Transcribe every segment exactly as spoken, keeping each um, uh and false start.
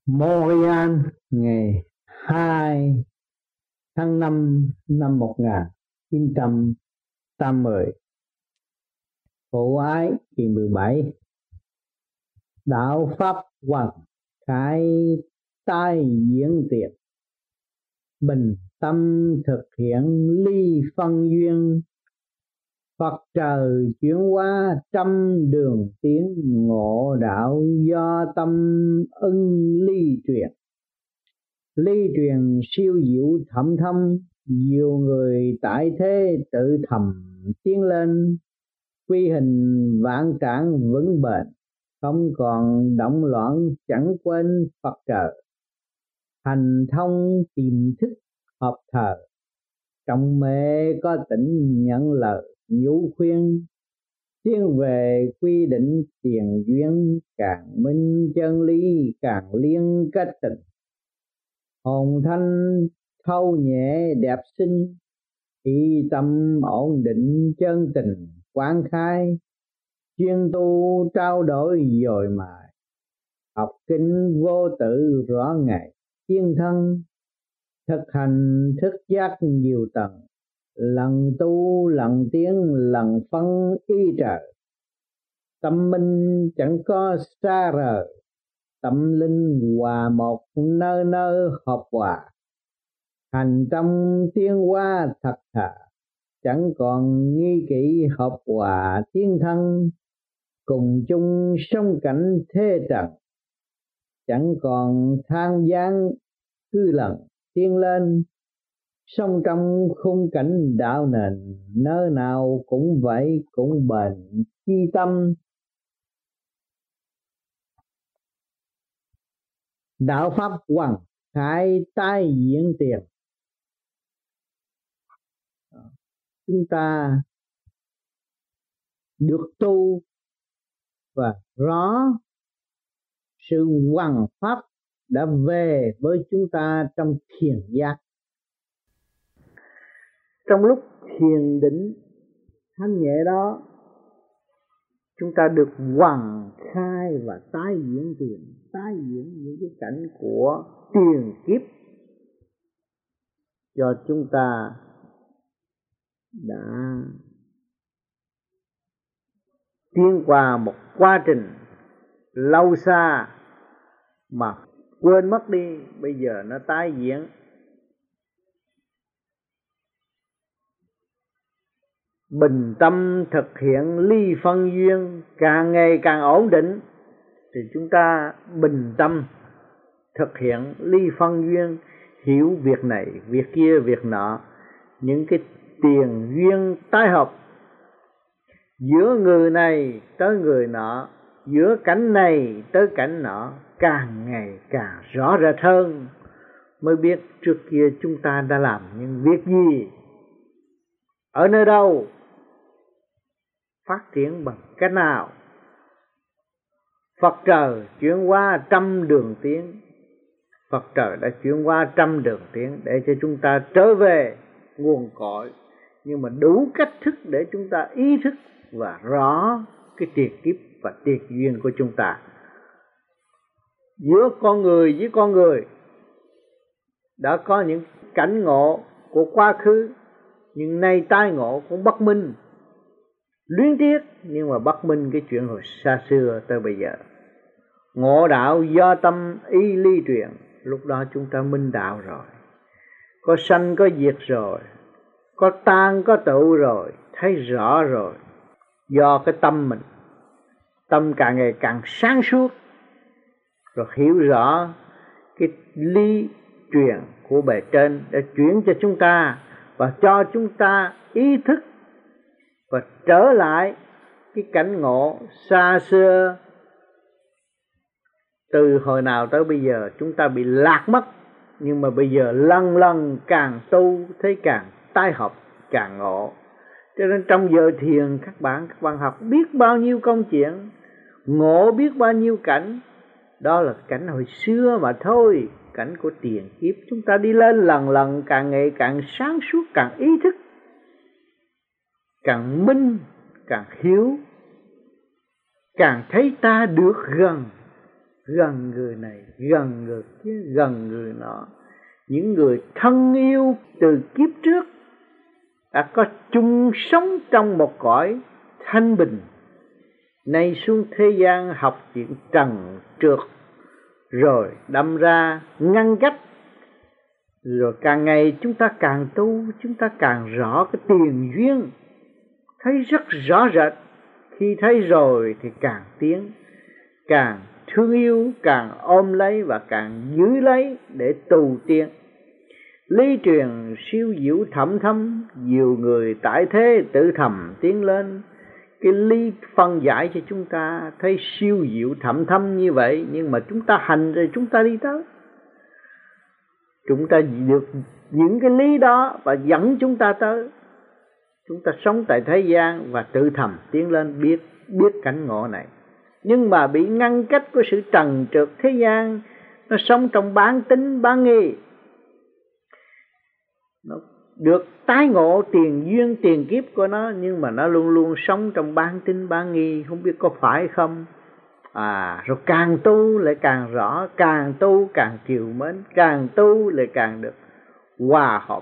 Montreal ngày hai tháng năm năm một nghìn chín trăm tám mươi. Khổ ái kỳ mười bảy. Đạo Pháp Hoàng khai tai diễn tiệt, bình tâm thực hiện ly phân duyên. Phật trời chuyển hóa trăm đường tiến, ngộ đạo do tâm ưng ly truyền. Ly truyền siêu diệu thậm thâm, nhiều người tại thế tự thầm tiến lên. Quy hình vạn trạng vững bền, không còn động loạn chẳng quên Phật trời. Hành thông tiềm thức hợp thờ, trong mê có tỉnh nhận lời nhũ khuyên. Tiến về quy định tiền duyên, càng minh chân lý càng liên kết tình. Hồn thanh thâu nhẹ đẹp xinh, ý tâm ổn định chân tình quán khai. Chuyên tu trao đổi dồi mài, học kinh vô tự rõ ngày thiên thân. Thực hành thức giác nhiều tầng, lần tu lần tiến lần phân y trời. Tâm minh chẳng có xa rời, tâm linh hòa một nơi nơi hợp hòa. Hành trong tiến hóa thật thà, chẳng còn nghi kỵ hợp hòa tiến thân. Cùng chung sống cảnh thế trần, chẳng còn than gián cứ lần tiến lên. Sống trong khung cảnh đạo nền, nơi nào cũng vậy cũng bền chi tâm. Đạo Pháp Hoàng khai tai diễn tiền. Chúng ta được tu và rõ sự hoằng pháp đã về với chúng ta trong thiền giác. Trong lúc thiền định thanh nhẹ đó, chúng ta được hoằng khai và tái diễn tiền, tái diễn những cái cảnh của tiền kiếp cho chúng ta đã tiến qua một quá trình lâu xa mà quên mất đi, bây giờ nó tái diễn. Bình tâm thực hiện ly phân duyên, càng ngày càng ổn định thì chúng ta bình tâm thực hiện ly phân duyên, hiểu việc này, việc kia, việc nọ, những cái tiền duyên tái hợp giữa người này tới người nọ, giữa cảnh này tới cảnh nọ, càng ngày càng rõ rệt hơn, mới biết trước kia chúng ta đã làm những việc gì, ở nơi đâu, phát triển bằng cách nào. Phật trời chuyển qua trăm đường tiến, Phật trời đã chuyển qua trăm đường tiến để cho chúng ta trở về nguồn cội, nhưng mà đủ cách thức để chúng ta ý thức và rõ cái tiền kiếp và tiền duyên của chúng ta. Giữa con người với con người đã có những cảnh ngộ của quá khứ, nhưng nay tai ngộ cũng bất minh, luyến tiếc, nhưng mà bất minh cái chuyện hồi xa xưa tới bây giờ. Ngộ đạo do tâm ý ly truyền, lúc đó chúng ta minh đạo rồi, có sanh có diệt rồi, có tan có tụ rồi, thấy rõ rồi. Do cái tâm mình, tâm càng ngày càng sáng suốt, rồi hiểu rõ cái ly truyền của bề trên đã chuyển cho chúng ta và cho chúng ta ý thức và trở lại cái cảnh ngộ xa xưa. Từ hồi nào tới bây giờ chúng ta bị lạc mất, nhưng mà bây giờ lần lần càng tu thấy càng tai hợp, càng ngộ. Cho nên trong giờ thiền các bạn các bạn học biết bao nhiêu công chuyện, ngộ biết bao nhiêu cảnh. Đó là cảnh hồi xưa mà thôi, cảnh của tiền kiếp. Chúng ta đi lên lần lần càng ngày càng sáng suốt, càng ý thức, càng minh, càng hiểu, càng thấy ta được gần gần người này, gần người kia, gần người nọ. Những người thân yêu từ kiếp trước đã có chung sống trong một cõi thanh bình, nay xuống thế gian học chuyện trần trượt, rồi đâm ra ngăn cách. Rồi càng ngày chúng ta càng tu, chúng ta càng rõ cái tiền duyên, thấy rất rõ rệt. Khi thấy rồi thì càng tiến, càng thương yêu, càng ôm lấy và càng giữ lấy để tu tiên. Lý truyền siêu diệu thậm thâm, nhiều người tại thế tự thầm tiến lên. Cái lý phân giải cho chúng ta thấy siêu diệu thậm thâm như vậy, nhưng mà chúng ta hành rồi chúng ta đi tới. Chúng ta được những cái lý đó và dẫn chúng ta tới. Chúng ta sống tại thế gian và tự thầm tiến lên, biết biết cảnh ngộ này. Nhưng mà bị ngăn cách của sự trần trượt thế gian, nó sống trong bán tính bán nghi. Nó được tái ngộ tiền duyên tiền kiếp của nó, nhưng mà nó luôn luôn sống trong bán tính bán nghi, không biết có phải không. À, rồi càng tu lại càng rõ, càng tu càng chiều mến, càng tu lại càng được hòa hợp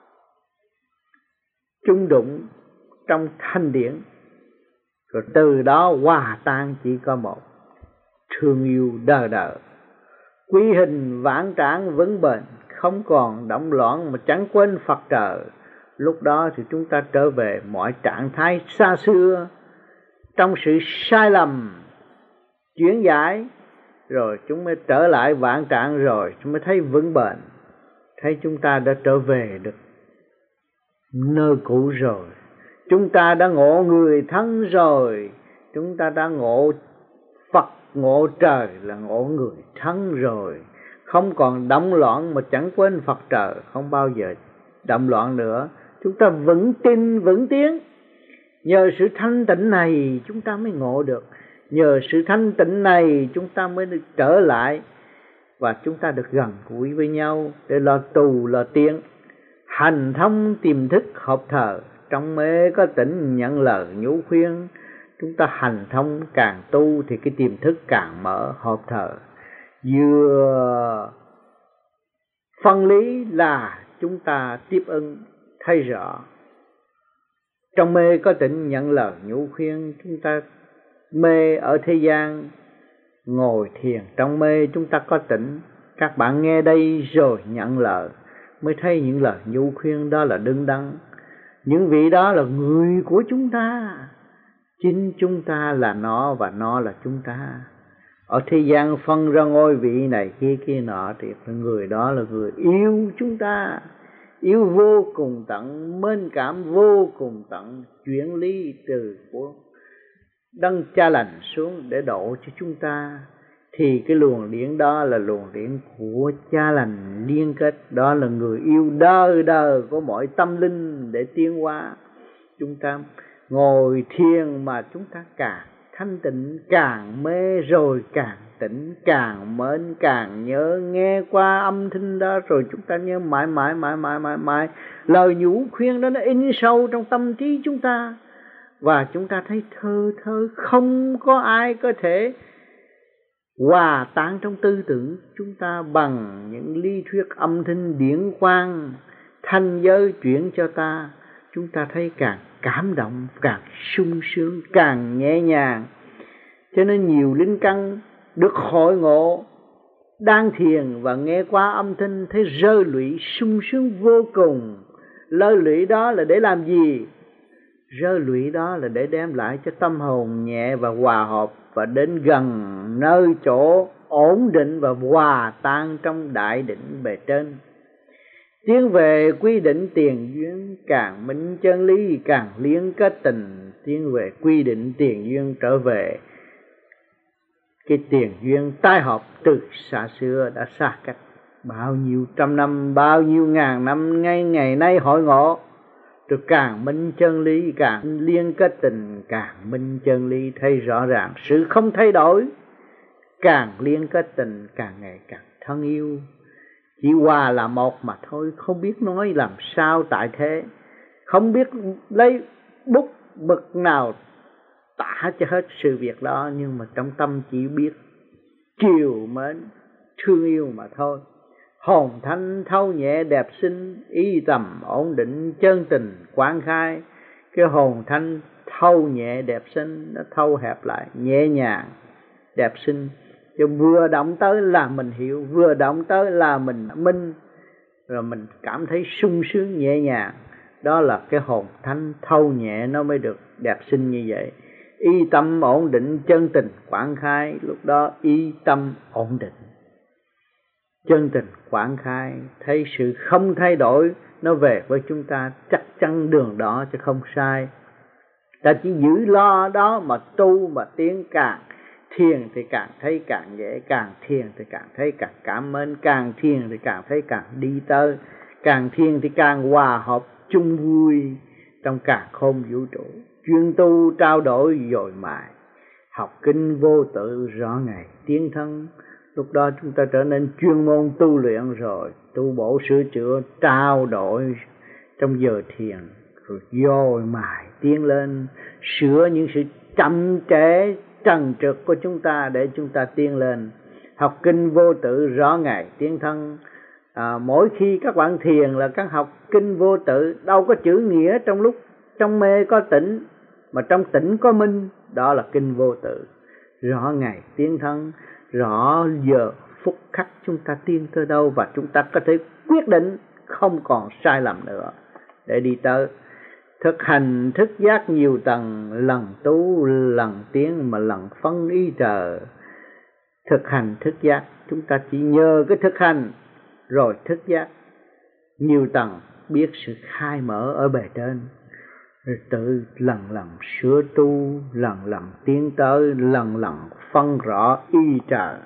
chung đụng trong thanh điển. Rồi từ đó hòa tan chỉ có một, thương yêu đời đời, quy hình vãng tráng vững bền, không còn động loạn mà chẳng quên Phật trời. Lúc đó thì chúng ta trở về mọi trạng thái xa xưa, trong sự sai lầm chuyển giải, rồi chúng mới trở lại vãng trạng, rồi chúng mới thấy vững bền, thấy chúng ta đã trở về được nơi cũ rồi. Chúng ta đã ngộ người thân rồi, chúng ta đã ngộ Phật, ngộ trời là ngộ người thân rồi. Không còn động loạn mà chẳng quên Phật trời, không bao giờ động loạn nữa. Chúng ta vững tin, vững tiến. Nhờ sự thanh tịnh này chúng ta mới ngộ được. Nhờ sự thanh tịnh này chúng ta mới được trở lại, và chúng ta được gần gũi với nhau để lo tu lo tiến. Hành thông tiềm thức hợp thờ, trong mê có tỉnh nhận lời nhủ khuyên. Chúng ta hành thông càng tu thì cái tiềm thức càng mở hợp thờ. Vừa phân lý là chúng ta tiếp ứng thấy rõ. Trong mê có tỉnh nhận lời nhủ khuyên. Chúng ta mê ở thế gian, ngồi thiền trong mê chúng ta có tỉnh. Các bạn nghe đây rồi nhận lời, mới thấy những lời nhủ khuyên đó là đứng đắn. Những vị đó là người của chúng ta, chính chúng ta là nó và nó là chúng ta. Ở thế gian phân ra ngôi vị này kia kia nọ, thì người đó là người yêu chúng ta, yêu vô cùng tận, mến cảm vô cùng tận, chuyển lý từ của đấng Cha Lành xuống để độ cho chúng ta. Thì cái luồng điển đó là luồng điển của Cha Lành liên kết, đó là người yêu đời đời của mọi tâm linh để tiến hóa. Chúng ta ngồi thiền mà chúng ta càng thanh tịnh, càng mê rồi càng tỉnh, càng mến, càng nhớ. Nghe qua âm thanh đó rồi chúng ta nhớ mãi mãi mãi mãi mãi mãi. Lời nhủ khuyên đó nó in sâu trong tâm trí chúng ta, và chúng ta thấy thơ thơ, không có ai có thể hòa tan trong tư tưởng chúng ta bằng những lý thuyết âm thanh điển quang thanh giới chuyển cho ta. Chúng ta thấy càng cảm động, càng sung sướng, càng nhẹ nhàng. Cho nên nhiều linh căn được hội ngộ đang thiền và nghe qua âm thanh thấy rơi lụy sung sướng vô cùng. Rơi lụy đó là để làm gì? Rơi lụy đó là để đem lại cho tâm hồn nhẹ và hòa hợp, và đến gần nơi chỗ ổn định và hòa tan trong đại định bề trên. Tiến về quy định tiền duyên, càng minh chân lý càng liên kết tình. Tiến về quy định tiền duyên, trở về cái tiền duyên tai hợp từ xa xưa đã xa cách bao nhiêu trăm năm, bao nhiêu ngàn năm, ngay ngày nay hội ngộ. Rồi càng minh chân lý, càng liên kết tình, càng minh chân lý thấy rõ ràng sự không thay đổi. Càng liên kết tình, càng ngày càng thân yêu. Chỉ hòa là một mà thôi, không biết nói làm sao tại thế. Không biết lấy bút mực nào tả cho hết sự việc đó, nhưng mà trong tâm chỉ biết chiều mến thương yêu mà thôi. Hồn thanh thâu nhẹ đẹp xinh, ý tầm ổn định chân tình quán khai. Cái hồn thanh thâu nhẹ đẹp xinh, nó thâu hẹp lại nhẹ nhàng đẹp xinh, cho vừa động tới là mình hiểu, vừa động tới là mình minh, rồi mình cảm thấy sung sướng nhẹ nhàng. Đó là cái hồn thanh thâu nhẹ nó mới được đẹp xinh như vậy. Y tâm ổn định chân tình quảng khai, lúc đó y tâm ổn định chân tình quảng khai, thấy sự không thay đổi nó về với chúng ta, chắc chắn đường đó chứ không sai. Ta chỉ giữ lo đó mà tu mà tiến, càng thiền thì càng thấy càng dễ, càng thiền thì càng thấy càng cảm mến, càng thiền thì càng thấy càng đi tới, càng thiền thì càng hòa hợp chung vui trong càn khôn vũ trụ. Chuyên tu trao đổi dồi mài, học kinh vô tự rõ ngày tiến thân. Lúc đó chúng ta trở nên chuyên môn tu luyện rồi, tu bổ sửa chữa trao đổi trong giờ thiền, rồi dồi mài tiến lên, sửa những sự chậm trễ trần trượt của chúng ta để chúng ta tiến lên. Học kinh vô tự rõ ngày tiến thân. À, mỗi khi các bạn thiền là các học kinh vô tự, đâu có chữ nghĩa trong lúc trong mê có tỉnh, mà trong tỉnh có minh, đó là kinh vô tự. Rõ ngày tiến thân, rõ giờ phút khắc chúng ta tiến tới đâu, và chúng ta có thể quyết định không còn sai lầm nữa để đi tới. Thực hành thức giác nhiều tầng, lần tu lần tiến mà lần phân ý trời. Thực hành thức giác, chúng ta chỉ nhờ cái thực hành rồi thức giác nhiều tầng, biết sự khai mở ở bề trên, rồi tự lần lần sửa tu, lần lần tiến tới, lần lần phân rõ ý trời.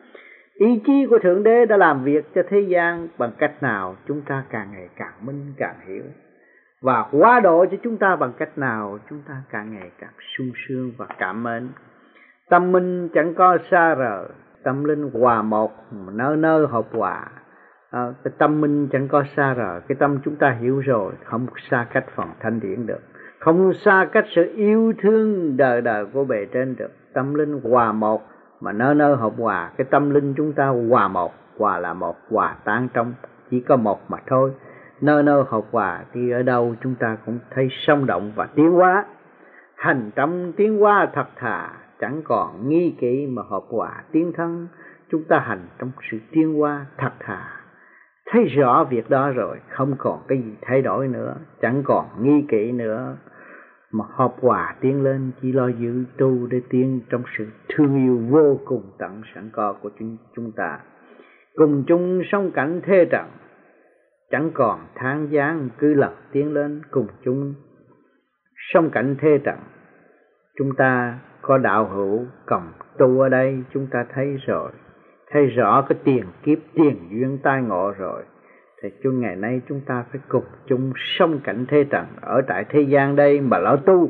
Ý chí của Thượng Đế đã làm việc cho thế gian bằng cách nào, chúng ta càng ngày càng minh càng hiểu, và quá độ cho chúng ta bằng cách nào, chúng ta càng ngày càng sung sướng và cảm mến. Tâm minh chẳng có xa rời, tâm linh hòa một, nơi nơi hợp hòa. À, cái tâm minh chẳng có xa rời, cái tâm chúng ta hiểu rồi, không xa cách phần thanh điển được, không xa cách sự yêu thương đời đời của bề trên được. Tâm linh hòa một mà nơi nơi hợp hòa, cái tâm linh chúng ta hòa một, hòa là một, hòa tan trong chỉ có một mà thôi. Nơi nơi hợp hòa thì ở đâu chúng ta cũng thấy sống động và tiến hóa. Hành trong tiến hóa thật thà, chẳng còn nghi kỵ mà hợp hòa tiến thân. Chúng ta hành trong sự tiến hóa thật thà, thấy rõ việc đó rồi, không còn cái gì thay đổi nữa, chẳng còn nghi kỵ nữa, mà hợp hòa tiến lên, chỉ lo giữ tu để tiến trong sự thương yêu vô cùng tận sẵn có của chúng, chúng ta. Cùng chung sống cảnh thế trận, chẳng còn than gián, cứ lần tiến lên cùng chung sống cảnh thế trận. Chúng ta có đạo hữu cầm tu ở đây, chúng ta thấy rồi, thấy rõ cái tiền kiếp tiền duyên tai ngộ rồi, thì chung ngày nay chúng ta phải cùng chung sống cảnh thế trận ở tại thế gian đây mà lão tu,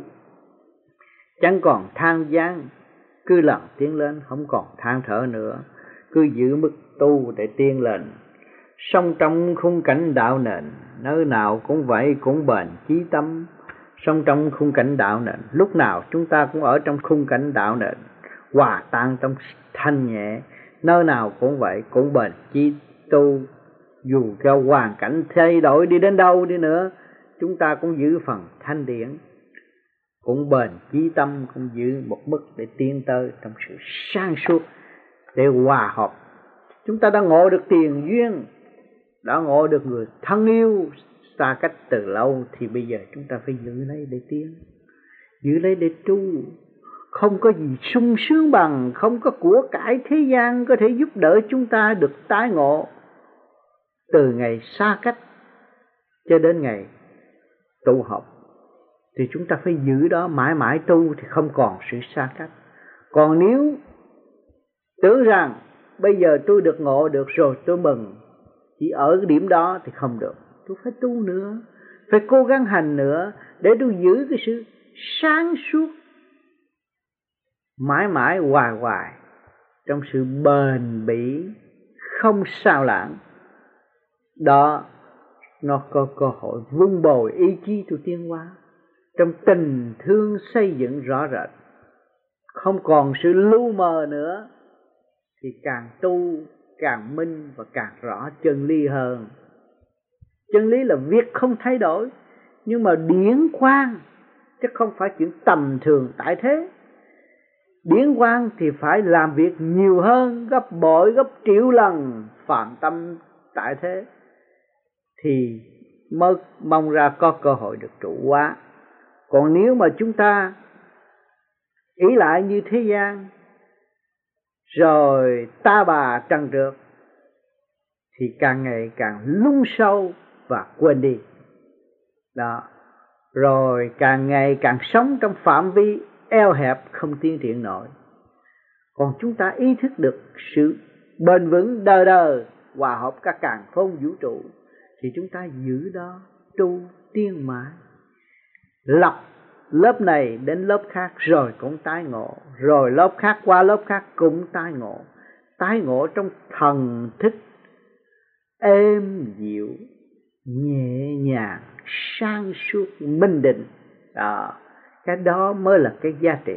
chẳng còn than gián, cứ lần tiến lên, không còn than thở nữa, cứ giữ mức tu để tiến lên. Sống trong khung cảnh đạo nền, nơi nào cũng vậy, cũng bền chí tâm. Sống trong khung cảnh đạo nền, lúc nào chúng ta cũng ở trong khung cảnh đạo nền, hòa tan trong thanh nhẹ, nơi nào cũng vậy, cũng bền chí tu. Dù cho hoàn cảnh thay đổi đi đến đâu đi nữa, chúng ta cũng giữ phần thanh điển, cũng bền chí tâm, cũng giữ một mức để tiến tới trong sự sáng suốt, để hòa hợp. Chúng ta đã ngộ được tiền duyên, đã ngộ được người thân yêu xa cách từ lâu, thì bây giờ chúng ta phải giữ lấy để tiến, giữ lấy để tu. Không có gì sung sướng bằng, không có của cải thế gian có thể giúp đỡ chúng ta được tái ngộ từ ngày xa cách cho đến ngày tụ họp. Thì chúng ta phải giữ đó, mãi mãi tu thì không còn sự xa cách. Còn nếu tưởng rằng bây giờ tôi được ngộ được rồi tôi mừng, chỉ ở cái điểm đó thì không được. Tôi phải tu nữa, phải cố gắng hành nữa, để tôi giữ cái sự sáng suốt mãi mãi hoài hoài trong sự bền bỉ không sao lãng. Đó, nó có cơ hội vun bồi ý chí tôi tiến hóa trong tình thương xây dựng rõ rệt, không còn sự lu mờ nữa, thì càng tu càng minh và càng rõ chân lý hơn. Chân lý là việc không thay đổi, nhưng mà điển quang chứ không phải chuyện tầm thường tại thế. Điển quang thì phải làm việc nhiều hơn, gấp bội gấp triệu lần phạm tâm tại thế, thì mới mong ra có cơ hội được trụ hóa. Còn nếu mà chúng ta ý lại như thế gian, rồi ta bà trần trượt, thì càng ngày càng lún sâu và quên đi. Đó. Rồi càng ngày càng sống trong phạm vi eo hẹp, không tiến triển nổi. Còn chúng ta ý thức được sự bền vững đời đời hòa hợp các càn khôn vũ trụ, thì chúng ta giữ đó tu tiên mãi, lập lớp này đến lớp khác rồi cũng tái ngộ, rồi lớp khác qua lớp khác cũng tái ngộ. Tái ngộ trong thần thức êm dịu, nhẹ nhàng, sáng suốt, minh định. Đó, cái đó mới là cái giá trị.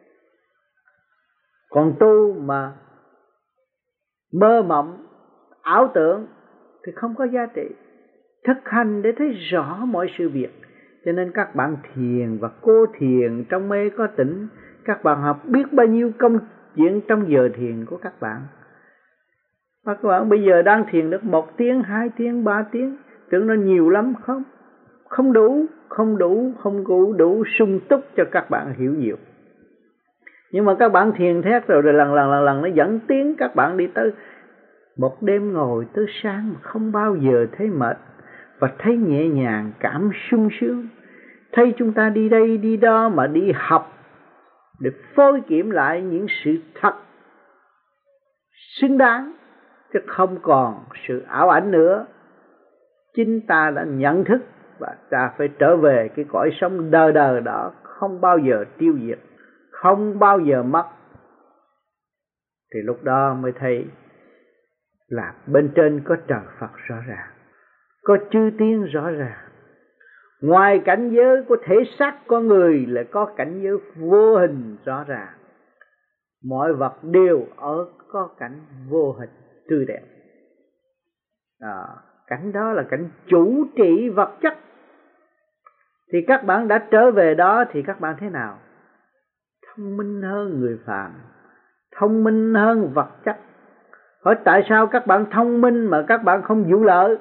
Còn tu mà mơ mộng, ảo tưởng thì không có giá trị. Thực hành để thấy rõ mọi sự việc. Cho nên các bạn thiền và cô thiền trong mê có tỉnh, các bạn học biết bao nhiêu công chuyện trong giờ thiền của các bạn. Và các bạn bây giờ đang thiền được một tiếng, hai tiếng, ba tiếng, tưởng nó nhiều lắm không? Không đủ, không đủ, không đủ, đủ sung túc cho các bạn hiểu nhiều. Nhưng mà các bạn thiền thét rồi, rồi lần lần lần lần nó dẫn tiếng các bạn đi tới một đêm ngồi tới sáng mà không bao giờ thấy mệt, và thấy nhẹ nhàng, cảm sung sướng. Thấy chúng ta đi đây đi đó mà đi học để phối kiểm lại những sự thật xứng đáng, chứ không còn sự ảo ảnh nữa. Chính ta đã nhận thức và ta phải trở về cái cõi sống đời đời đó, không bao giờ tiêu diệt, không bao giờ mất. Thì lúc đó mới thấy là bên trên có trời Phật rõ ràng, có chư tiên rõ ràng. Ngoài cảnh giới của thể xác con người lại có cảnh giới vô hình rõ ràng. Mọi vật đều ở có cảnh vô hình tươi đẹp. À, cảnh đó là cảnh chủ trị vật chất. Thì các bạn đã trở về đó thì các bạn thế nào? Thông minh hơn người phàm, thông minh hơn vật chất. Hỏi tại sao các bạn thông minh mà các bạn không vụ lợi?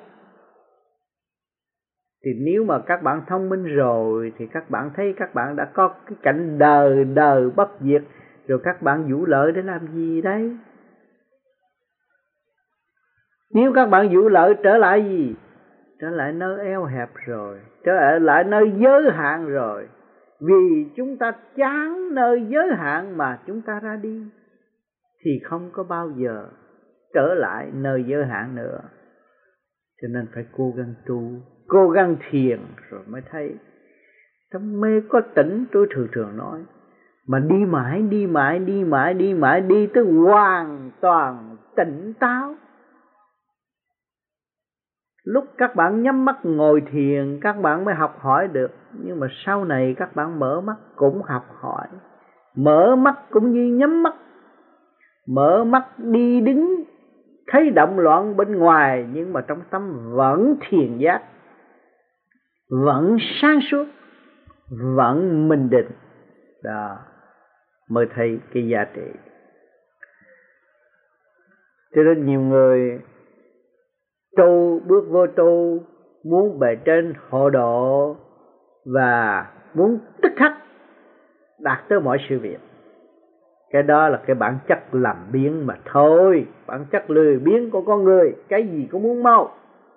Thì nếu mà các bạn thông minh rồi thì các bạn thấy các bạn đã có cái cảnh đời đời bất diệt, rồi các bạn vụ lợi để làm gì đấy? Nếu các bạn vụ lợi trở lại gì? Trở lại nơi eo hẹp rồi, trở lại nơi giới hạn rồi. Vì chúng ta chán nơi giới hạn mà chúng ta ra đi, thì không có bao giờ trở lại nơi giới hạn nữa. Cho nên phải cố gắng tu, cố gắng thiền rồi mới thấy. Trong mê có tỉnh, tôi thường thường nói, mà đi mãi, đi mãi, đi mãi, đi mãi, đi tới hoàn toàn tỉnh táo. Lúc các bạn nhắm mắt ngồi thiền, các bạn mới học hỏi được. Nhưng mà sau này các bạn mở mắt cũng học hỏi. Mở mắt cũng như nhắm mắt. Mở mắt đi đứng, thấy động loạn bên ngoài, nhưng mà trong tâm vẫn thiền giác, vẫn sáng suốt, vẫn minh định. Đó mới thấy cái giá trị. Cho nên nhiều người tu, bước vô tu, muốn bề trên hộ độ và muốn tức khắc đạt tới mọi sự việc. Cái đó là cái bản chất làm biếng mà thôi, bản chất lười biếng của con người. Cái gì cũng muốn mau,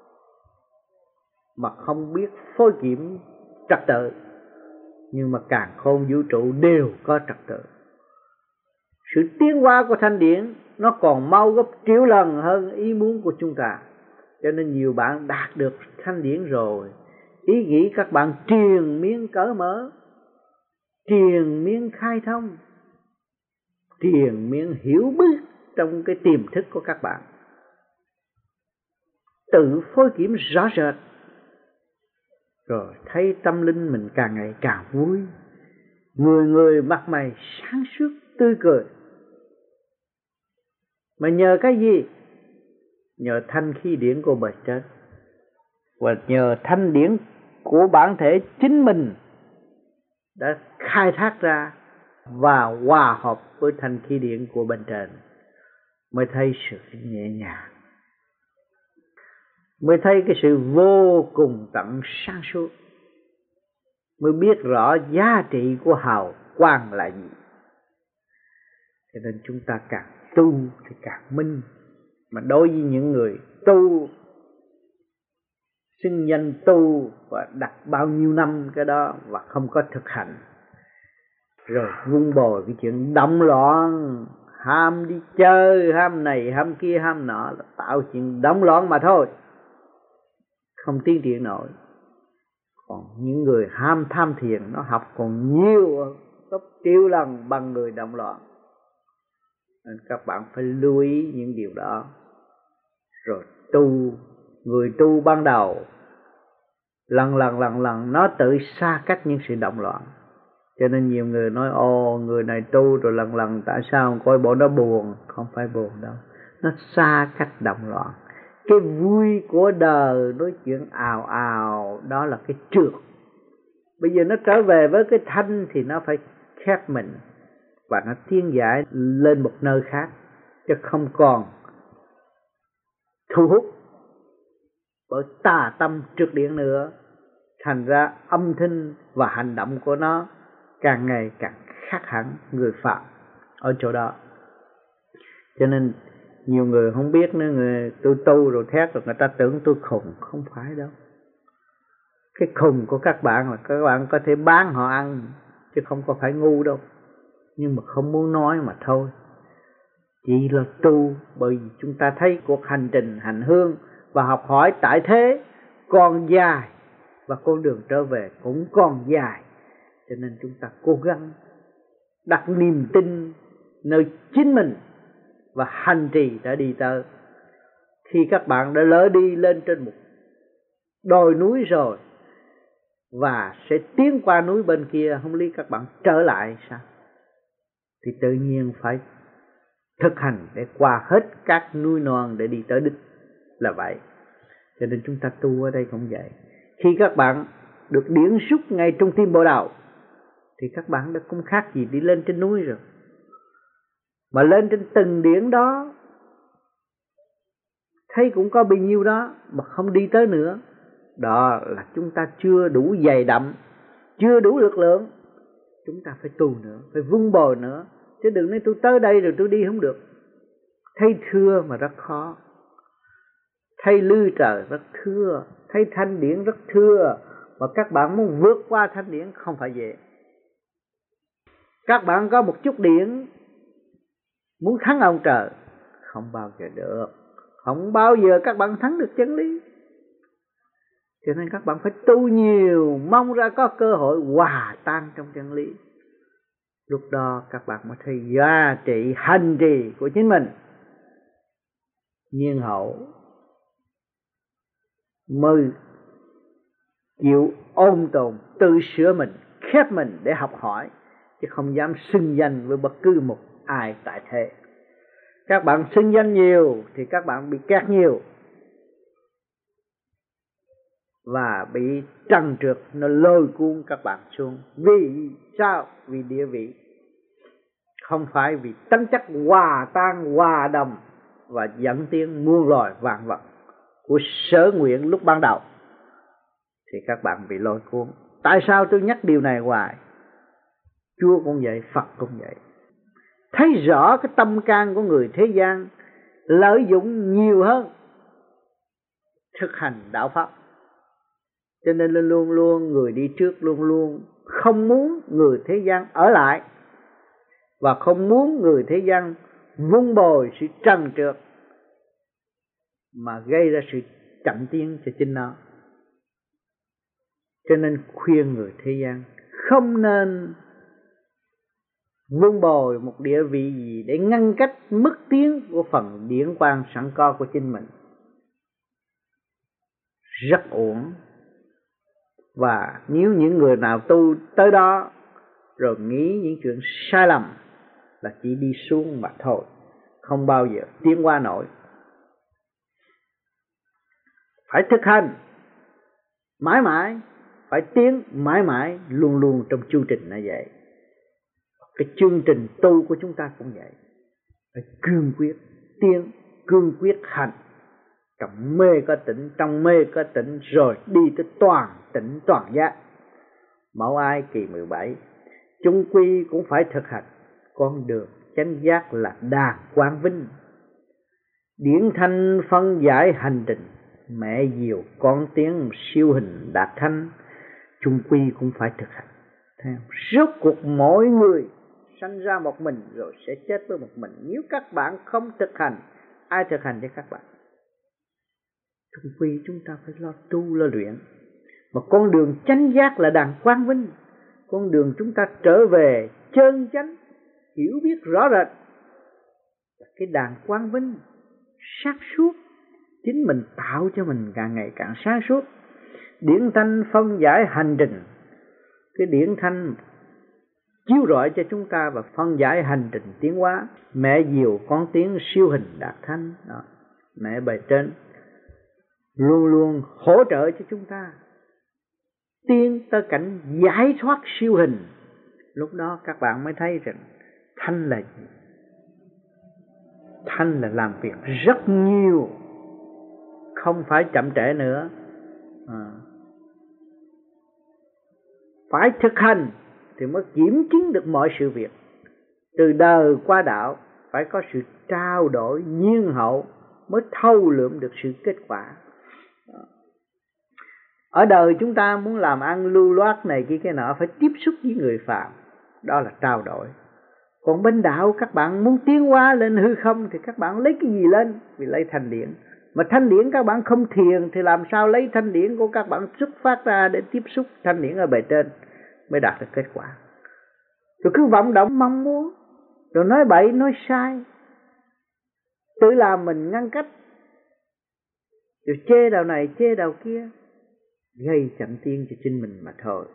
mà không biết phối kiểm trật tự. Nhưng mà càn khôn vũ trụ đều có trật tự. Sự tiến hóa của thanh điển nó còn mau gấp triệu lần hơn ý muốn của chúng ta. Cho nên nhiều bạn đạt được thanh điển rồi, ý nghĩ các bạn triền miên cởi mở, triền miên khai thông, triền miên hiểu biết trong cái tiềm thức của các bạn, tự phối kiểm rõ rệt, rồi thấy tâm linh mình càng ngày càng vui, người người mặt mày sáng suốt tươi cười. Mà nhờ cái gì? Nhờ thanh khí điển của bề trên, và nhờ thanh điển của bản thể chính mình đã khai thác ra và hòa hợp với thanh khí điển của bên trên, mới thấy sự nhẹ nhàng, mới thấy cái sự vô cùng tận sáng suốt, mới biết rõ giá trị của hào quang là gì. Cho nên chúng ta càng tu thì càng minh. Mà đối với những người tu, xưng danh tu và đặt bao nhiêu năm cái đó và không có thực hành, rồi vun bồi cái chuyện động loạn, ham đi chơi, ham này ham kia ham nọ, là tạo chuyện động loạn mà thôi, không tiến triển nổi. Còn những người ham tham thiền, nó học còn nhiều gấp triệu lần bằng người động loạn. Nên các bạn phải lưu ý những điều đó. Rồi tu, người tu ban đầu lần lần lần lần nó tự xa cách những sự động loạn. Cho nên nhiều người nói ồ, người này tu rồi lần lần tại sao coi bộ nó buồn. Không phải buồn đâu, nó xa cách động loạn. Cái vui của đời nói chuyện ào ào, đó là cái trượt. Bây giờ nó trở về với cái thanh thì nó phải khép mình và nó tiến giải lên một nơi khác, chứ không còn thu hút bởi tà tâm trượt điện nữa. Thành ra âm thanh và hành động của nó càng ngày càng khác hẳn người phạm ở chỗ đó. Cho nên nhiều người không biết nữa, người tôi tu rồi thét rồi người ta tưởng tôi khùng. Không phải đâu. Cái khùng của các bạn là các bạn có thể bán họ ăn, chứ không có phải ngu đâu. Nhưng mà không muốn nói mà thôi. Chỉ là tu, bởi vì chúng ta thấy cuộc hành trình hành hương và học hỏi tại thế còn dài, và con đường trở về cũng còn dài. Cho nên chúng ta cố gắng đặt niềm tin nơi chính mình và hành trì đã đi tới. Khi các bạn đã lỡ đi lên trên một đồi núi rồi và sẽ tiến qua núi bên kia, không lý các bạn trở lại sao? Thì tự nhiên phải thực hành để qua hết các núi non để đi tới đích, là vậy. Cho nên chúng ta tu ở đây cũng vậy. Khi các bạn được điển xúc ngay trong tim bộ đầu thì các bạn đã không khác gì đi lên trên núi rồi. Mà lên trên từng điển đó thấy cũng có bấy nhiêu đó mà không đi tới nữa, đó là chúng ta chưa đủ dày đậm, chưa đủ lực lượng. Chúng ta phải tu nữa, phải vun bồi nữa. Chứ đừng nói tôi tới đây rồi tôi đi không được. Thấy thưa mà rất khó, thấy lư trời rất thưa, thấy thanh điển rất thưa. Và các bạn muốn vượt qua thanh điển không phải dễ. Các bạn có một chút điển muốn thắng ông trời không bao giờ được. Không bao giờ các bạn thắng được chân lý. Cho nên các bạn phải tu nhiều, mong ra có cơ hội hòa tan trong chân lý. Lúc đó các bạn mới thấy giá trị hành trì của chính mình. Nhiên hậu mới chịu ôn tồn, tự sửa mình, khép mình để học hỏi, chứ không dám xưng danh với bất cứ một ai tại thế. Các bạn xưng danh nhiều thì các bạn bị kẹt nhiều và bị trần trượt, nó lôi cuốn các bạn xuống. Vì sao? Vì địa vị, không phải vì tính chất hòa tan, hòa đồng và dẫn tiến muôn loài vạn vật của sở nguyện lúc ban đầu, thì các bạn bị lôi cuốn. Tại sao tôi nhắc điều này hoài? Chúa cũng vậy, Phật cũng vậy. Thấy rõ cái tâm can của người thế gian lợi dụng nhiều hơn thực hành đạo Pháp. Cho nên luôn luôn người đi trước luôn luôn không muốn người thế gian ở lại, và không muốn người thế gian vun bồi sự trần trượt mà gây ra sự chậm tiến cho chính nó. Cho nên khuyên người thế gian không nên vun bồi một địa vị gì để ngăn cách mức tiến của phần điển quang sẵn có của chính mình. Rất uổng. Và nếu những người nào tu tới đó rồi nghĩ những chuyện sai lầm là chỉ đi xuống mà thôi, không bao giờ tiến qua nổi. Phải thực hành mãi mãi, phải tiến mãi mãi, luôn luôn trong chương trình là vậy. Cái chương trình tu của chúng ta cũng vậy, phải cương quyết tiến, cương quyết hành. Trong mê có tỉnh, trong mê có tỉnh, rồi đi tới toàn tỉnh toàn giác. Mẫu Ai kỳ mười bảy, chung quy cũng phải thực hành con đường chánh giác là đàng quang vinh. Điển thanh phân giải hành trình, mẹ diều con tiếng siêu hình đạt thanh. Chung quy cũng phải thực hành. Rốt cuộc mỗi người sanh ra một mình rồi sẽ chết với một mình. Nếu các bạn không thực hành, ai thực hành cho các bạn? Chung quy chúng ta phải lo tu lo luyện. Mà con đường chánh giác là đàng quang vinh. Con đường chúng ta trở về chân chánh, hiểu biết rõ rệt là cái đàng quang vinh, sáng suốt. Chính mình tạo cho mình càng ngày càng sáng suốt. Điển thanh phân giải hành trình, cái điển thanh chiếu rọi cho chúng ta và phân giải hành trình tiến hóa. Mẹ diều con tiếng siêu hình đạt thanh. Đó. Mẹ bề trên luôn luôn hỗ trợ cho chúng ta tiến tới cảnh giải thoát siêu hình. Lúc đó các bạn mới thấy rằng thanh là gì? Thanh là làm việc rất nhiều, không phải chậm trễ nữa. À. Phải thực hành thì mới kiểm chứng được mọi sự việc. Từ đời qua đạo phải có sự trao đổi nhiên hậu mới thâu lượm được sự kết quả. Ở đời chúng ta muốn làm ăn lưu loát này kia cái nọ phải tiếp xúc với người phàm, đó là trao đổi. Còn bên đạo các bạn muốn tiến hóa lên hư không thì các bạn lấy cái gì lên? Vì lấy thanh điển. Mà thanh điển các bạn không thiền thì làm sao lấy thanh điển của các bạn xuất phát ra để tiếp xúc thanh điển ở bề trên mới đạt được kết quả. Rồi cứ vọng động mong muốn, rồi nói bậy nói sai, tự làm mình ngăn cách, rồi chê đầu này chê đầu kia, gây chậm tiên cho chính mình mà thôi.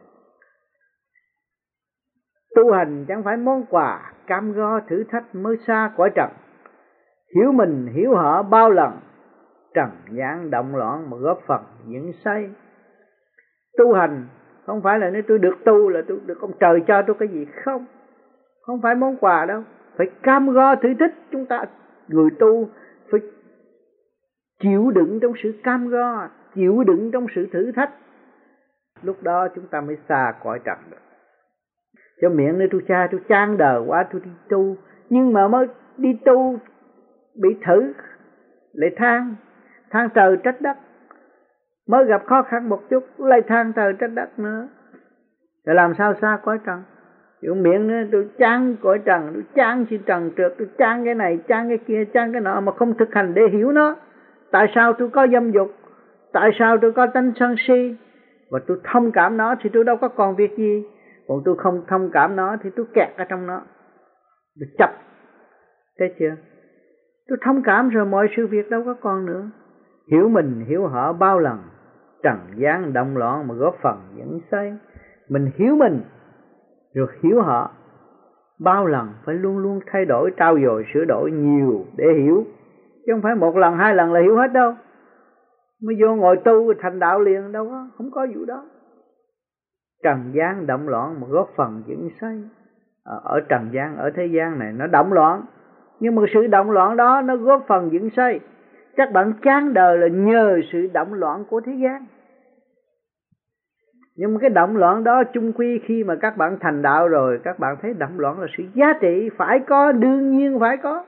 Tu hành chẳng phải món quà cam go thử thách mới xa cõi trần. Hiểu mình hiểu họ bao lần, trần gian động loạn mà góp phần những say. Tu hành không phải là nếu tôi được tu là tôi được ông trời cho tôi cái gì, không. Không phải món quà đâu, phải cam go thử thách. Chúng ta người tu phải chịu đựng trong sự cam go, chịu đựng trong sự thử thách. Lúc đó chúng ta mới xa cõi trần được. Cho miệng nơi tôi cha tôi chán đời quá tôi đi tu, nhưng mà mới đi tu bị thử lại than, than trời trách đất. Mới gặp khó khăn một chút lại than trời trách đất nữa, rồi làm sao xa cõi trần? Chịu miệng nữa tôi chán cõi trần, tôi chán sự trần trượt, tôi chán cái này, chán cái kia, chán cái nọ mà không thực hành để hiểu nó. Tại sao tôi có dâm dục? Tại sao tôi có tánh sân si? Và tôi thông cảm nó thì tôi đâu có còn việc gì. Còn tôi không thông cảm nó thì tôi kẹt ở trong nó, tôi chấp. Thấy chưa? Tôi thông cảm rồi mọi sự việc đâu có còn nữa. Hiểu mình hiểu họ bao lần, trần gian động loạn mà góp phần dẫn xây. Mình hiểu mình rồi hiểu họ bao lần, phải luôn luôn thay đổi, trau dồi, sửa đổi nhiều để hiểu. Chứ không phải một lần hai lần là hiểu hết đâu. Mới vô ngồi tu thành đạo liền, đâu có, không có vụ đó. Trần gian động loạn mà góp phần dựng xây. Ở trần gian, ở thế gian này nó động loạn, nhưng mà sự động loạn đó nó góp phần dựng xây. Các bạn chán đời là nhờ sự động loạn của thế gian. Nhưng mà cái động loạn đó chung quy khi mà các bạn thành đạo rồi, các bạn thấy động loạn là sự giá trị, phải có, đương nhiên phải có.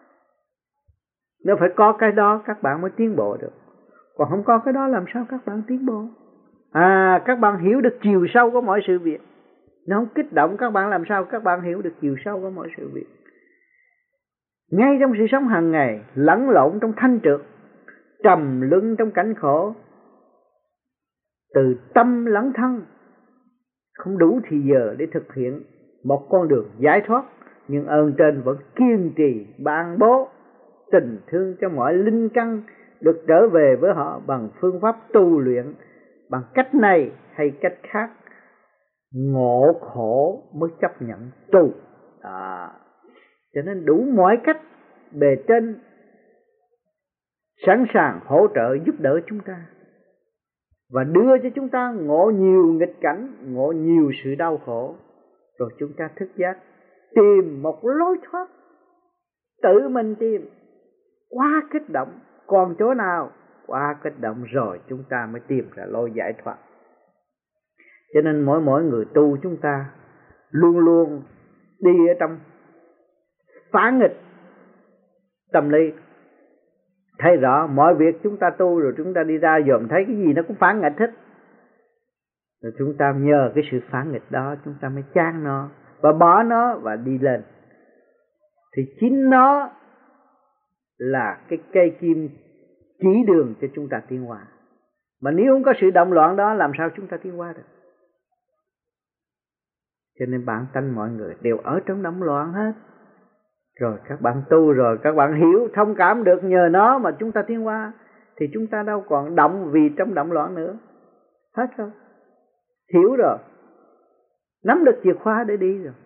Nếu phải có cái đó các bạn mới tiến bộ được. Còn không có cái đó làm sao các bạn tiến bộ? À, các bạn hiểu được chiều sâu của mọi sự việc. Nó không kích động các bạn, làm sao các bạn hiểu được chiều sâu của mọi sự việc? Ngay trong sự sống hàng ngày, lẫn lộn trong thanh trượt, trầm luân trong cảnh khổ, từ tâm lẫn thân, không đủ thì giờ để thực hiện một con đường giải thoát. Nhưng ơn trên vẫn kiên trì ban bố tình thương cho mọi linh căn được trở về với họ bằng phương pháp tu luyện, bằng cách này hay cách khác. Ngộ khổ mới chấp nhận tu. À, cho nên đủ mọi cách bề trên sẵn sàng hỗ trợ giúp đỡ chúng ta và đưa cho chúng ta ngộ nhiều nghịch cảnh, ngộ nhiều sự đau khổ, rồi chúng ta thức giác tìm một lối thoát, tự mình tìm. Quá kích động, còn chỗ nào quá kích động rồi chúng ta mới tìm ra lối giải thoát. Cho nên mỗi mỗi người tu chúng ta luôn luôn đi ở trong phản nghịch tâm lý. Thấy rõ mọi việc chúng ta tu rồi chúng ta đi ra dòm thấy cái gì nó cũng phản nghịch hết. Rồi chúng ta nhờ cái sự phản nghịch đó chúng ta mới chán nó và bỏ nó và đi lên. Thì chính nó là cái cây kim chỉ đường cho chúng ta tiến hóa. Mà nếu không có sự động loạn đó làm sao chúng ta tiến hóa được? Cho nên bản tánh mọi người đều ở trong động loạn hết. Rồi các bạn tu rồi các bạn hiểu thông cảm được, nhờ nó mà chúng ta tiến hóa. Thì chúng ta đâu còn động vì trong động loạn nữa. Hết rồi. Hiểu rồi, nắm được chìa khóa để đi rồi,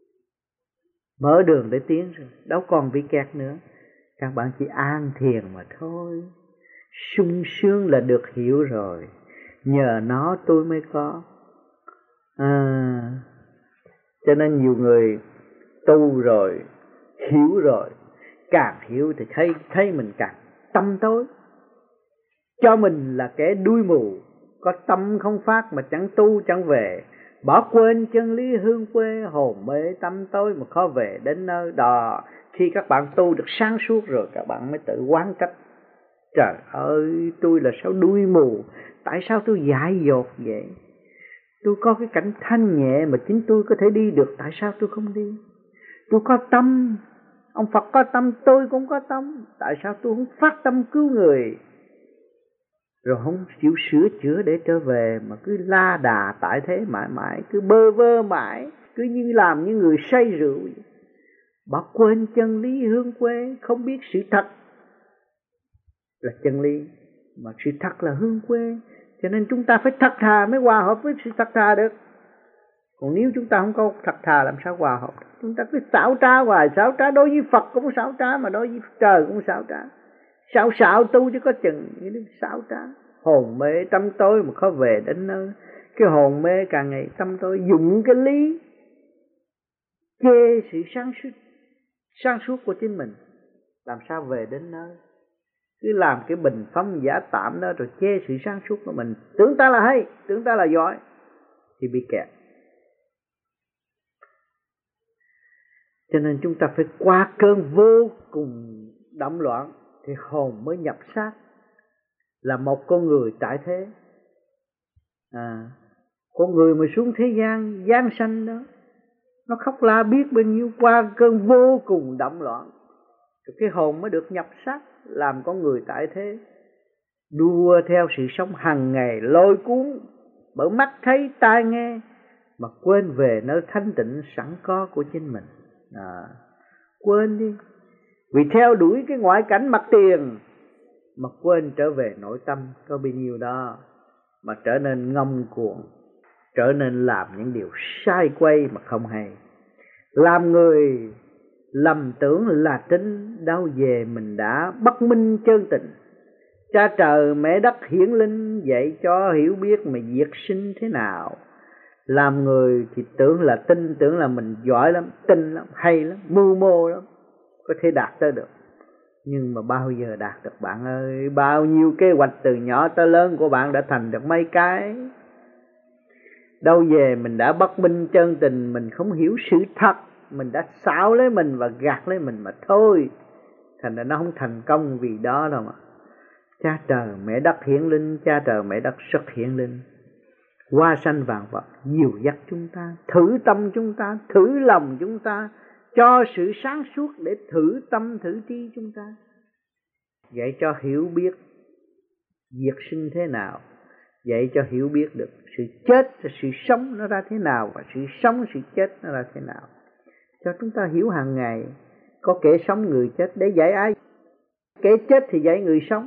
mở đường để tiến rồi, đâu còn bị kẹt nữa. Các bạn chỉ an thiền mà thôi. Sung sướng là được hiểu rồi, nhờ nó tôi mới có. À, cho nên nhiều người tu rồi, hiểu rồi, càng hiểu thì thấy, thấy mình càng tâm tối, cho mình là kẻ đuôi mù, có tâm không phát mà chẳng tu chẳng về, bỏ quên chân lý hương quê, hồn mê tâm tối mà khó về đến nơi đó. Khi các bạn tu được sáng suốt rồi các bạn mới tự quán trách, trời ơi tôi là sao đuôi mù, tại sao tôi dại dột vậy? Tôi có cái cảnh thanh nhẹ mà chính tôi có thể đi được, tại sao tôi không đi? Tôi có tâm, ông Phật có tâm, tôi cũng có tâm, tại sao tôi không phát tâm cứu người? Rồi không chịu sửa chữa để trở về mà cứ la đà tại thế mãi mãi, cứ bơ vơ mãi, cứ như làm như người say rượu, bỏ quên chân lý hương quê, không biết sự thật là chân lý mà sự thật là hương quê. Cho nên chúng ta phải thật thà mới hòa hợp với sự thật thà được. Còn nếu chúng ta không có thật thà làm sao hòa hợp? Chúng ta cứ xảo trá hoài, xảo trá đối với Phật cũng xảo trá, mà đối với trời cũng xảo trá. Xạo xạo tu chứ có chừng những đứa xảo trá. Hồn mê tâm tối mà khó về đến nơi. Cái hồn mê càng ngày tâm tối, dùng cái lý chê sự sáng suốt sáng suốt của chính mình, làm sao về đến nơi? Cứ làm cái bình phong giả tạm đó rồi chê sự sáng suốt của mình, tưởng ta là hay, tưởng ta là giỏi, thì bị kẹt. Cho nên chúng ta phải qua cơn vô cùng động loạn thì hồn mới nhập xác là một con người tại thế. À, con người mà xuống thế gian giáng sanh đó, nó khóc la biết bao nhiêu, qua cơn vô cùng động loạn rồi cái hồn mới được nhập xác làm con người tại thế, đua theo sự sống hàng ngày lôi cuốn bởi mắt thấy tai nghe mà quên về nơi thanh tịnh sẵn có của chính mình. À, quên đi, vì theo đuổi cái ngoại cảnh mặt tiền mà quên trở về nội tâm có bao nhiêu đó, mà trở nên ngông cuồng, trở nên làm những điều sai quay mà không hay, làm người lầm tưởng là chính, đâu về mình đã bất minh chân tình. Cha trời mẹ đất hiển linh dạy cho hiểu biết mà diệt sinh thế nào. Làm người thì tưởng là tin, tưởng là mình giỏi lắm, tin lắm, hay lắm, mưu mô lắm, có thể đạt tới được. Nhưng mà bao giờ đạt được bạn ơi? Bao nhiêu kế hoạch từ nhỏ tới lớn của bạn đã thành được mấy cái. Đâu về mình đã bất minh chân tình, mình không hiểu sự thật, mình đã xạo lấy mình và gạt lấy mình mà thôi. Thành ra nó không thành công vì đó đâu mà. Cha trời mẹ đất hiển linh, cha trời mẹ đất rất hiển linh, hoa sanh vạn vật dìu dắt chúng ta, thử tâm chúng ta, thử lòng chúng ta, cho sự sáng suốt để thử tâm thử trí chúng ta, dạy cho hiểu biết diệt sinh thế nào, dạy cho hiểu biết được sự chết và sự sống nó ra thế nào, và sự sống sự chết nó ra thế nào, cho chúng ta hiểu hàng ngày. Có kẻ sống người chết để dạy ai? Kẻ chết thì dạy người sống.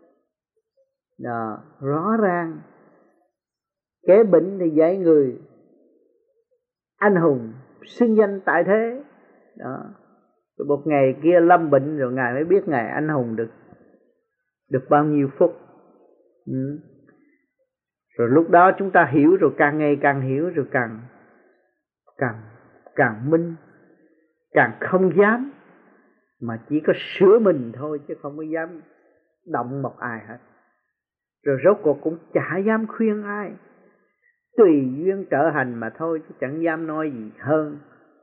Đó, rõ ràng. Kẻ bệnh thì dạy người anh hùng xưng danh tại thế. Đó, Rồi một ngày kia lâm bệnh rồi Ngài mới biết Ngài anh hùng được được bao nhiêu phút. Ừ. Rồi lúc đó chúng ta hiểu, rồi càng ngày càng hiểu, rồi càng càng càng minh, càng không dám, mà chỉ có sửa mình thôi chứ không có dám động một ai hết. Rồi rốt cuộc cũng chả dám khuyên ai, tùy duyên trở hành mà thôi, chứ chẳng dám nói gì hơn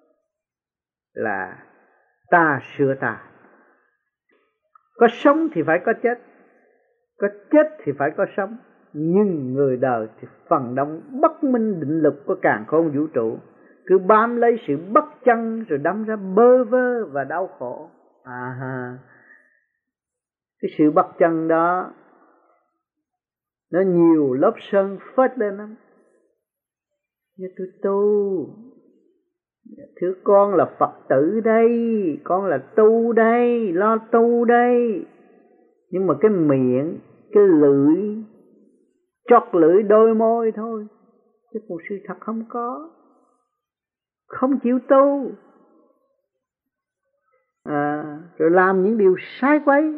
là ta sửa ta. Có sống thì phải có chết, có chết thì phải có sống. Nhưng người đời thì phần đông bất minh định luật của càn khôn vũ trụ, cứ bám lấy sự bất chân rồi đâm ra bơ vơ và đau khổ. À ha. Cái sự bất chân đó nó nhiều lớp sơn phết lên lắm. Như tôi tu, thưa con là Phật tử đây, con là tu đây, lo tu đây. Nhưng mà cái miệng, cái lưỡi, chót lưỡi đôi môi thôi, chứ một sự thật không có. Không chịu tu, à, rồi làm những điều sai quấy,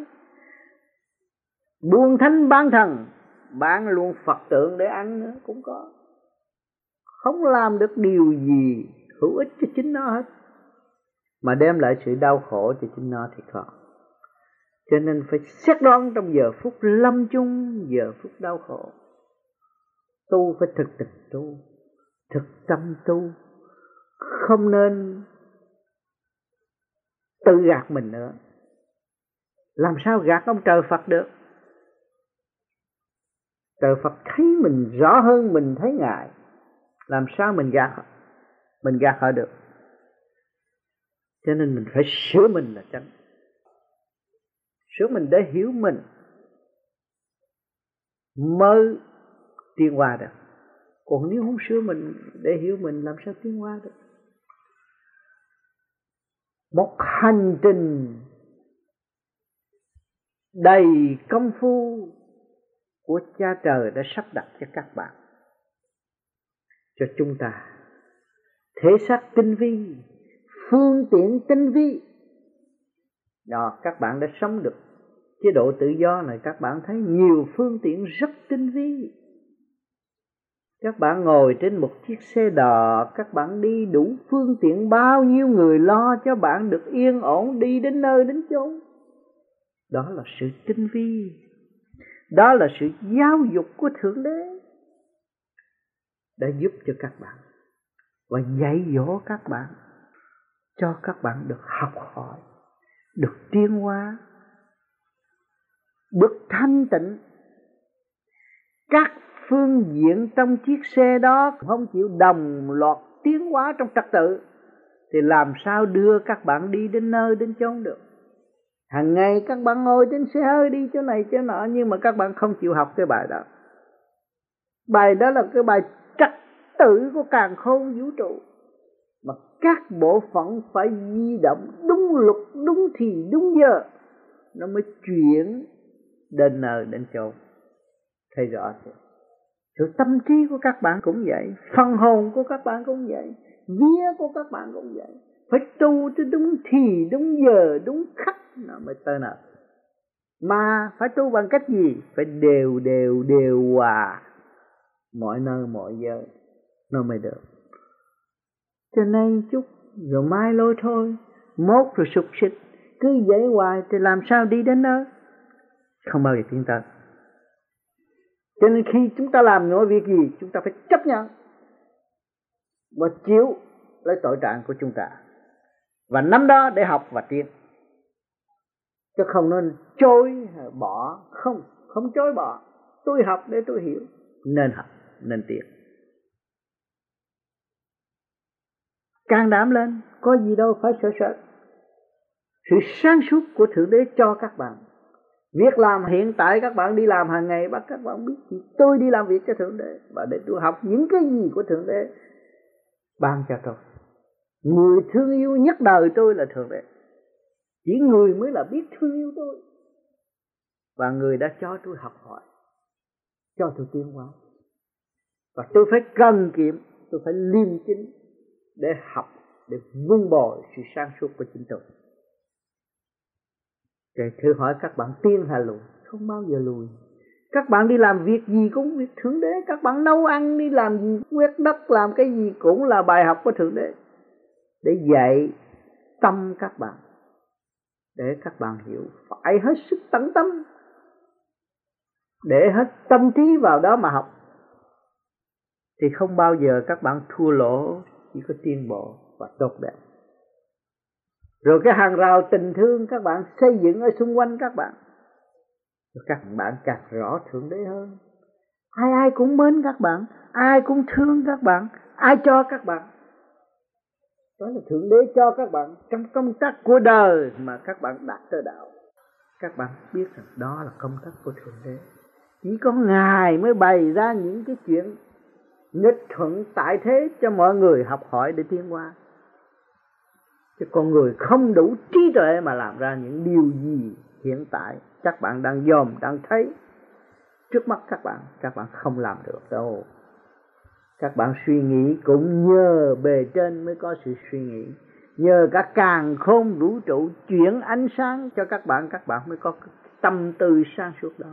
buông thánh bán thần, bán luôn Phật tượng để ăn nữa cũng có. Không làm được điều gì hữu ích cho chính nó hết, mà đem lại sự đau khổ cho chính nó thì khó. Cho nên phải xét đoán trong giờ phút lâm chung, giờ phút đau khổ. Tu phải thực thực tu, thực tâm tu, không nên tự gạt mình nữa. Làm sao gạt ông trời Phật được? Trời Phật thấy mình rõ hơn mình thấy Ngài, làm sao mình gạt mình gạt họ được? Cho nên mình phải sửa mình là chánh, sửa mình để hiểu mình mới tiến hóa được. Còn nếu không sửa mình để hiểu mình, làm sao tiến hóa được? Một hành trình đầy công phu của Cha Trời đã sắp đặt cho các bạn, cho chúng ta. Thể xác tinh vi, phương tiện tinh vi. Đó, các bạn đã sống được chế độ tự do này, các bạn thấy nhiều phương tiện rất tinh vi. Các bạn ngồi trên một chiếc xe đò, các bạn đi đủ phương tiện, bao nhiêu người lo cho bạn được yên ổn đi đến nơi đến chốn. Đó là sự tinh vi, đó là sự giáo dục của Thượng Đế đã giúp cho các bạn và dạy dỗ các bạn, cho các bạn được học hỏi, được tiến hóa, được thanh tịnh. Các phương diện trong chiếc xe đó không chịu đồng loạt tiến hóa trong trật tự thì làm sao đưa các bạn đi đến nơi đến chốn được? Hàng ngày các bạn ngồi trên xe hơi đi chỗ này chỗ nọ, nhưng mà các bạn không chịu học cái bài đó. Bài đó là cái bài trật tự của càn khôn vũ trụ, mà các bộ phận phải di động đúng luật, đúng thì đúng giờ, nó mới chuyển đến nơi đến chỗ. Thấy rõ chưa? Sự tâm trí của các bạn cũng vậy, phần hồn của các bạn cũng vậy, vía của các bạn cũng vậy. Phải tu cho đúng thì, đúng giờ, đúng khắc nó mới tới nào. Mà phải tu bằng cách gì? Phải đều đều đều hòa mọi nơi mọi giờ nó mới được. Cho nên chút rồi mai lôi thôi, mốt rồi sụp xịt, cứ vậy hoài thì làm sao đi đến nơi? Không bao giờ tiến tới. Cho nên khi chúng ta làm những việc gì, chúng ta phải chấp nhận và chịu lấy tội trạng của chúng ta, và nắm đó để học và tiến. Chứ không nên chối bỏ. Không, không chối bỏ. Tôi học để tôi hiểu, nên học, nên tiến. Can đảm lên, có gì đâu phải sợ sợ. Sự sáng suốt của Thượng Đế cho các bạn. Việc làm hiện tại các bạn đi làm hàng ngày, bắt các bạn biết gì? Tôi đi làm việc cho Thượng Đế, và để tôi học những cái gì của Thượng Đế ban cho tôi. Người thương yêu nhất đời tôi là Thượng Đế. Chỉ người mới là biết thương yêu tôi, và người đã cho tôi học hỏi, cho tôi tiến hóa. Và tôi phải cần kiệm, tôi phải liêm chính để học, để vun bồi sự sáng suốt của chính tôi. Để thử hỏi các bạn tiên hay lùi? Không bao giờ lùi. Các bạn đi làm việc gì cũng việc Thượng Đế. Các bạn nấu ăn, đi làm gì, quét đất, làm cái gì cũng là bài học của Thượng Đế. Để dạy tâm các bạn, để các bạn hiểu phải hết sức tận tâm, để hết tâm trí vào đó mà học, thì không bao giờ các bạn thua lỗ, chỉ có tiến bộ và tốt đẹp. Rồi cái hàng rào tình thương các bạn xây dựng ở xung quanh các bạn, rồi các bạn càng rõ Thượng Đế hơn. Ai ai cũng mến các bạn, ai cũng thương các bạn, ai cho các bạn. Đó là Thượng Đế cho các bạn trong công tác của đời mà các bạn đạt tới đạo. Các bạn biết rằng đó là công tác của Thượng Đế. Chỉ có Ngài mới bày ra những cái chuyện nghịch thuận tại thế cho mọi người học hỏi để tiến hóa. Chứ con người không đủ trí tuệ mà làm ra những điều gì hiện tại các bạn đang dòm, đang thấy trước mắt các bạn, các bạn không làm được đâu. Các bạn suy nghĩ cũng nhờ bề trên mới có sự suy nghĩ, nhờ cả càn khôn vũ trụ chuyển ánh sáng cho các bạn, các bạn mới có tâm tư sáng suốt đó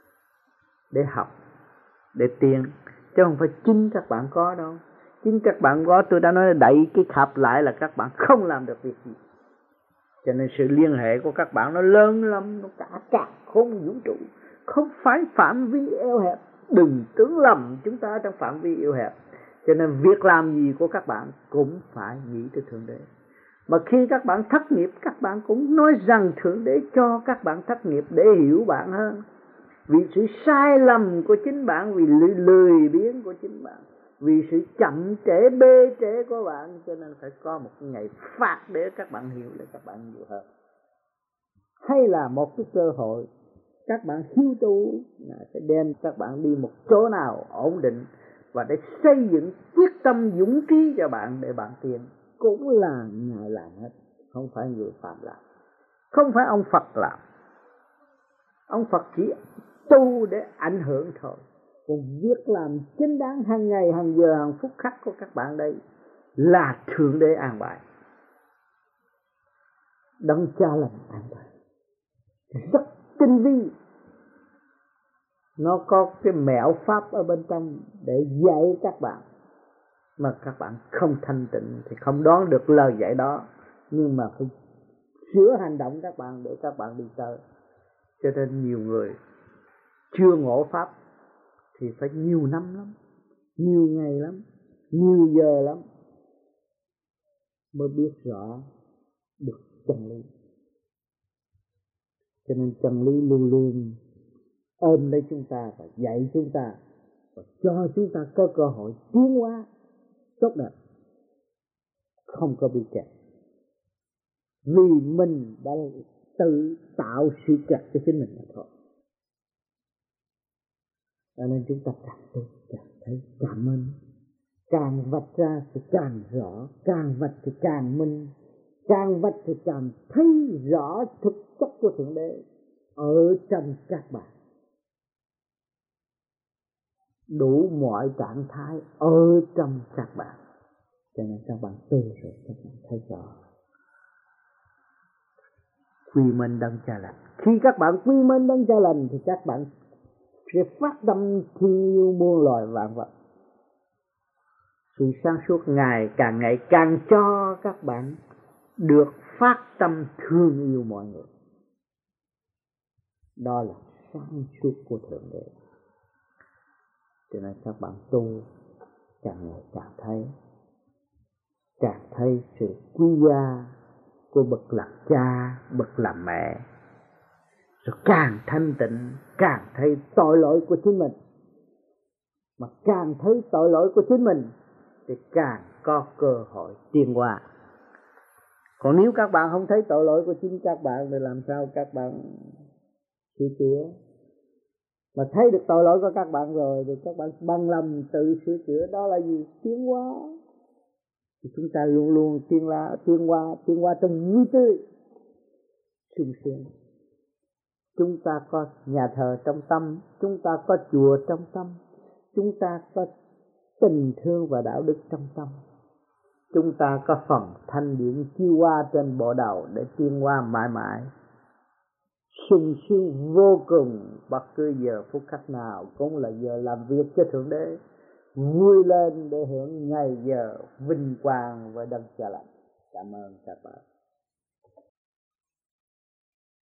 để học, để tiến, chứ không phải chính các bạn có đâu. Chính các bạn có, tôi đã nói là đẩy cái khạp lại là các bạn không làm được việc gì. Cho nên sự liên hệ của các bạn nó lớn lắm, nó cả cả không vũ trụ, không phải phạm vi eo hẹp. Đừng tưởng lầm chúng ta trong phạm vi eo hẹp. Cho nên việc làm gì của các bạn cũng phải nghĩ tới Thượng Đế. Mà khi các bạn thất nghiệp, các bạn cũng nói rằng Thượng Đế cho các bạn thất nghiệp để hiểu bạn hơn. Vì sự sai lầm của chính bạn, vì lười, lười biếng của chính bạn, vì sự chậm trễ bê trễ của bạn, cho nên phải có một ngày phạt để các bạn hiểu, để các bạn nhiều hơn. Hay là một cái cơ hội các bạn hiếu tu sẽ đem các bạn đi một chỗ nào ổn định, và để xây dựng quyết tâm dũng khí cho bạn để bạn tiến, cũng là Ngài làm hết, không phải người phạm làm, không phải ông Phật làm. Ông Phật chỉ tu để ảnh hưởng thôi. Còn việc làm chính đáng hàng ngày, hàng giờ, hàng phút khắc của các bạn đây là Thượng Đế an bài, Đấng Cha Lành an bài, rất tinh vi. Nó có cái mẹo pháp ở bên trong để dạy các bạn, mà các bạn không thanh tịnh thì không đoán được lời dạy đó. Nhưng mà phải sửa hành động các bạn để các bạn đi tới. Cho nên nhiều người chưa ngộ pháp thì phải nhiều năm lắm, nhiều ngày lắm, nhiều giờ lắm mới biết rõ được chân lý. Cho nên chân lý luôn luôn ôm lấy chúng ta và dạy chúng ta, và cho chúng ta có cơ hội tiến hóa tốt đẹp, không có bị kẹt. Vì mình đã tự tạo sự kẹt cho chính mình mà thôi. Cho nên chúng ta càng tu càng thấy cảm ơn, càng vạch ra thì càng rõ, càng vạch thì càng minh, càng vạch thì càng thấy rõ thực chất của Thượng Đế ở trong các bạn, đủ mọi trạng thái ở trong các bạn. Cho nên các bạn tu rồi các bạn thấy rõ quy mến Đấng Cha Lành. Khi các bạn quy mến Đấng Cha Lành thì các bạn sẽ phát tâm thương yêu muôn loài vạn vật. Sự sáng suốt Ngài càng ngày càng cho các bạn được phát tâm thương yêu mọi người. Đó là sáng suốt của Thượng Đế. Cho nên các bạn tu càng ngày càng thấy, càng thấy sự quý giá của bậc làm cha, bậc làm mẹ. Rồi càng thanh tịnh, càng thấy tội lỗi của chính mình. Mà càng thấy tội lỗi của chính mình thì càng có cơ hội tiến hóa. Còn nếu các bạn không thấy tội lỗi của chính các bạn thì làm sao các bạn sửa chữa? Mà thấy được tội lỗi của các bạn rồi thì các bạn bằng lòng tự sửa chữa. Đó là gì? Tiến hóa. Thì chúng ta luôn luôn tiến hóa, tiến hóa, tiến hóa trong vui tươi, sung sướng. Chúng ta có nhà thờ trong tâm, chúng ta có chùa trong tâm, chúng ta có tình thương và đạo đức trong tâm, chúng ta có phần thanh điển chiêu hoa trên bộ đầu để tiến hóa mãi mãi. sung sướng vô cùng. Bất cứ giờ phút khắc nào cũng là giờ làm việc cho Thượng Đế, vui lên để hưởng ngày giờ vinh quang và đấng Cha Lành. Cảm ơn các bạn.